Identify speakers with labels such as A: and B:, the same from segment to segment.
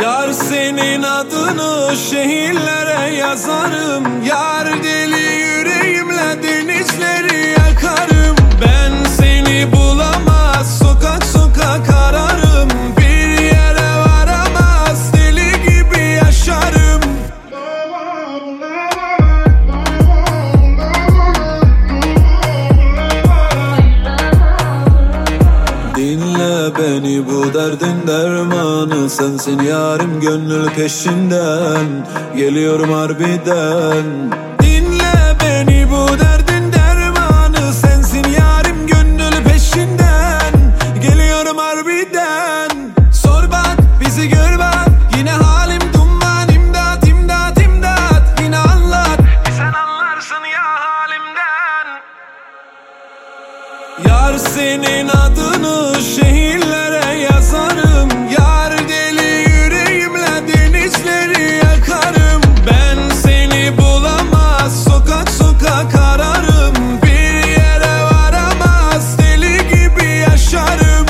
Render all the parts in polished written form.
A: Yar senin adını şehirlere yazarım. Yar deli yüreğimle denizleri yakarım. Ben seni bulamaz, sokak sokak ararım. Bir yere varamaz, deli gibi yaşarım. Dinle beni, bu derdin dermanı sensin yarim, gönül peşinden geliyorum harbiden. Dinle beni, bu derdin dermanı sensin yarim, gönül peşinden geliyorum harbiden. Sor bak, bizi gör bak, yine halim duman. İmdat imdat imdat, yine anlat, sen anlarsın ya halimden. Yar senin adını şehirlere yazarım. Yar deli yüreğimle denizleri yakarım. Ben seni bulamaz, sokak sokak ararım. Bir yere varamaz, deli gibi yaşarım.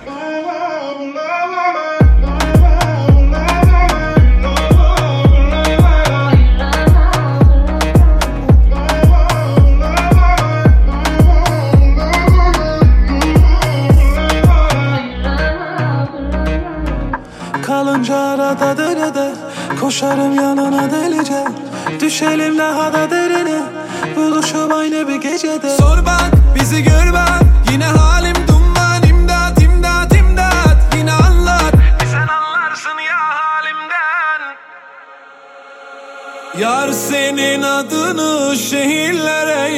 B: Kalınca arada derede, koşarım yanına delice. Düşelim daha da derine, buluşup aynı bir gecede.
A: Sor bak, bizi gör bak, yine halim duman. İmdat imdat imdat, yine anlat, sen anlarsın ya halimden. Yar senin adını şehirlere